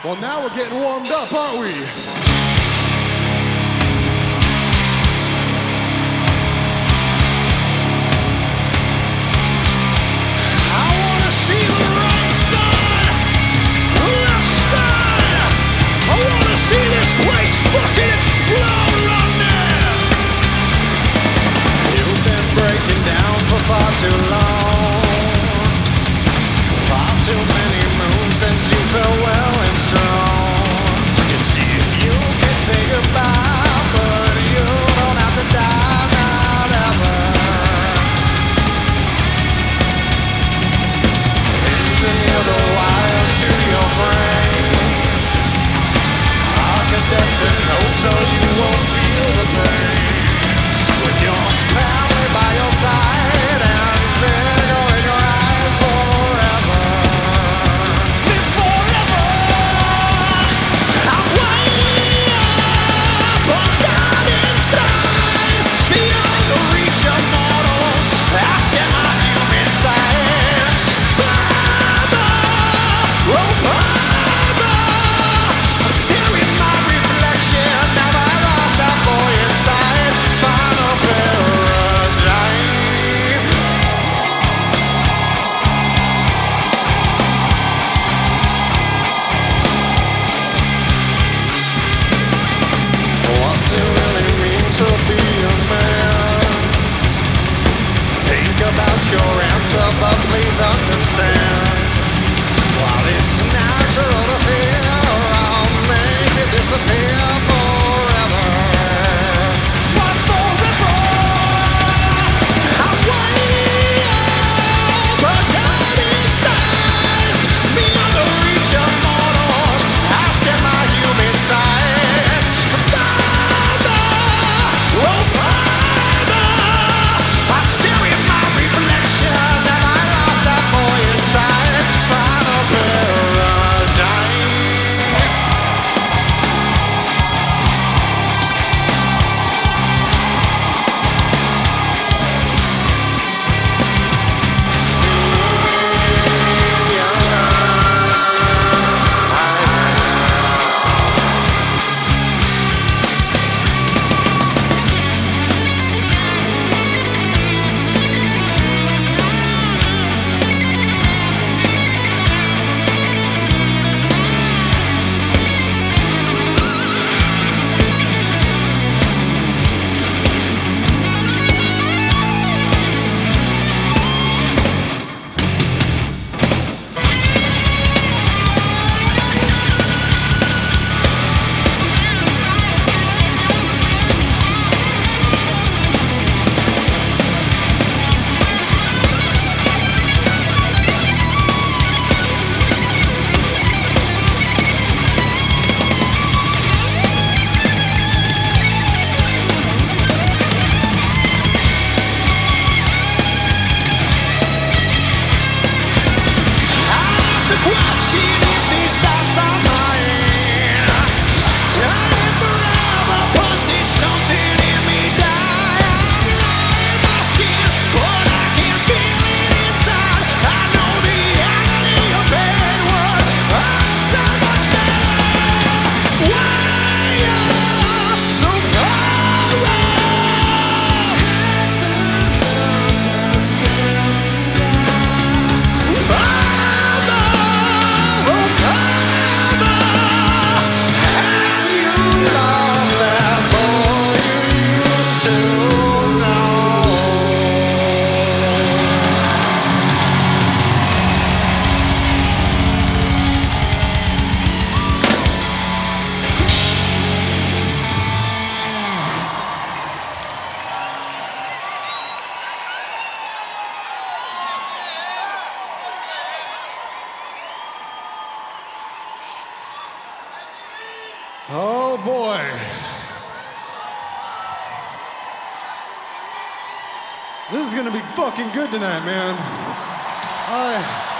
Well, now we're getting warmed up, aren't we? I wanna see the right side, the left side. I wanna see this place fucking explode right now. You've been breaking down for far too long. Far too many moons since you felt well and strong. You see, you can say goodbye, but you don't have to die, not ever. Engineer the wires to your brain. Architect a code so you won't feel the pain. With your family by your side and figure in your eyes forever. Live forever. I'm way up on God in size, beyond the reach of mortals. I share my human side. Father, oh Father, I'm staring my reflection. Never lost that boy inside. Final paradigm. What's it really mean to be a man? Think about your answer, but please understand. While it's natural to fear, I'll make it disappear forever. What forever? I'm way up, God in size, beyond the reach of mortals. I share my human side. Father, oh Father, I stare in my reflection, and I lost that boy inside. Final paradigm. The question if these thoughts are mine. Time forever punching something in me die. I'm lying my skin, but I can feel it inside. I know the agony of bad word. I'm so much better. Why so Oh boy. This is gonna be fucking good tonight, man.